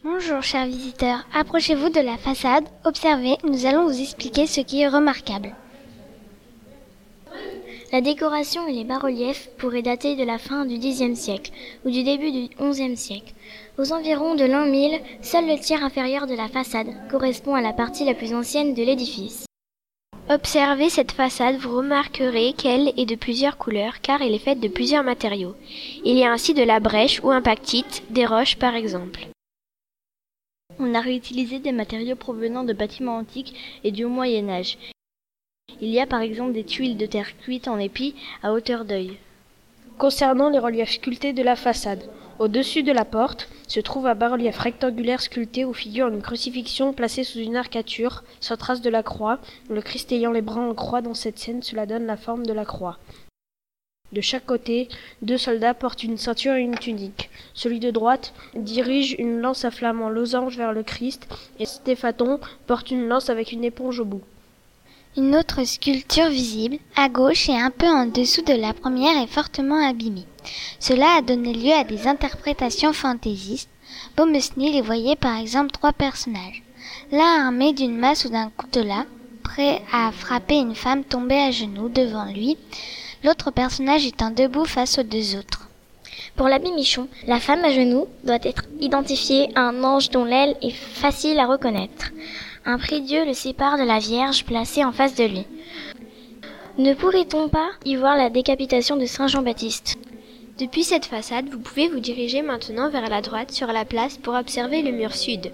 Bonjour chers visiteurs, approchez-vous de la façade, observez, nous allons vous expliquer ce qui est remarquable. La décoration et les bas-reliefs pourraient dater de la fin du Xe siècle ou du début du XIe siècle. Aux environs de l'an 1000, seul le tiers inférieur de la façade correspond à la partie la plus ancienne de l'édifice. Observez cette façade, vous remarquerez qu'elle est de plusieurs couleurs car elle est faite de plusieurs matériaux. Il y a ainsi de la brèche ou un pactite, des roches par exemple. On a réutilisé des matériaux provenant de bâtiments antiques et du Haut Moyen-Âge. Il y a par exemple des tuiles de terre cuite en épi à hauteur d'œil. Concernant les reliefs sculptés de la façade, au-dessus de la porte se trouve un bas-relief rectangulaire sculpté où figure une crucifixion placée sous une arcature, sans trace de la croix, le Christ ayant les bras en croix. Dans cette scène, cela donne la forme de la croix. De chaque côté, 2 soldats portent une ceinture et une tunique. Celui de droite dirige une lance à flamme en losange vers le Christ et Stéphaton porte une lance avec une éponge au bout. Une autre sculpture visible, à gauche et un peu en dessous de la première, est fortement abîmée. Cela a donné lieu à des interprétations fantaisistes. Bomesnil y voyait par exemple 3 personnages. L'un armé d'une masse ou d'un coutelas, prêt à frapper une femme tombée à genoux devant lui, l'autre personnage étant debout face aux 2 autres. Pour l'abbé Michon, la femme à genoux doit être identifiée à un ange dont l'aile est facile à reconnaître. Un prie-dieu le sépare de la Vierge placée en face de lui. Ne pourrait-on pas y voir la décapitation de Saint Jean-Baptiste ? Depuis cette façade, vous pouvez vous diriger maintenant vers la droite sur la place pour observer le mur sud.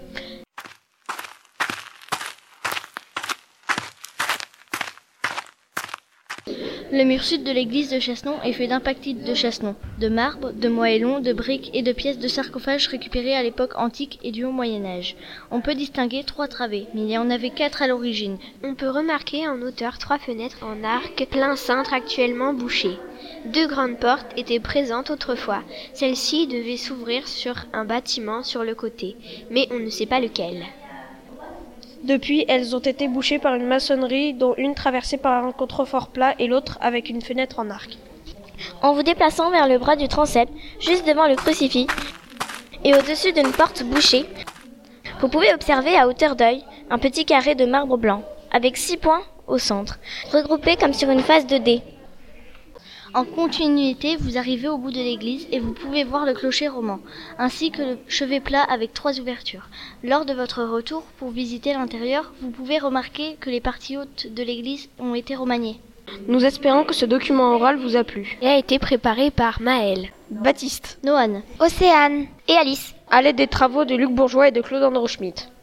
Le mur sud de l'église de Chassenon est fait d'un pactite de Chassenon, de marbre, de moellons, de briques et de pièces de sarcophages récupérées à l'époque antique et du Haut Moyen-Âge. On peut distinguer 3 travées, mais il y en avait 4 à l'origine. On peut remarquer en hauteur 3 fenêtres en arc plein cintre actuellement bouchées. 2 grandes portes étaient présentes autrefois. Celles-ci devaient s'ouvrir sur un bâtiment sur le côté, mais on ne sait pas lequel. Depuis, elles ont été bouchées par une maçonnerie, dont une traversée par un contrefort plat et l'autre avec une fenêtre en arc. En vous déplaçant vers le bras du transept, juste devant le crucifix, et au-dessus d'une porte bouchée, vous pouvez observer à hauteur d'œil un petit carré de marbre blanc, avec 6 points au centre, regroupés comme sur une face de dés. En continuité, vous arrivez au bout de l'église et vous pouvez voir le clocher roman, ainsi que le chevet plat avec 3 ouvertures. Lors de votre retour pour visiter l'intérieur, vous pouvez remarquer que les parties hautes de l'église ont été remaniées. Nous espérons que ce document oral vous a plu. Il a été préparé par Maël, Baptiste, Noan, Océane Et Alice. à l'aide des travaux de Luc Bourgeois et de Claude Andro-Schmitt.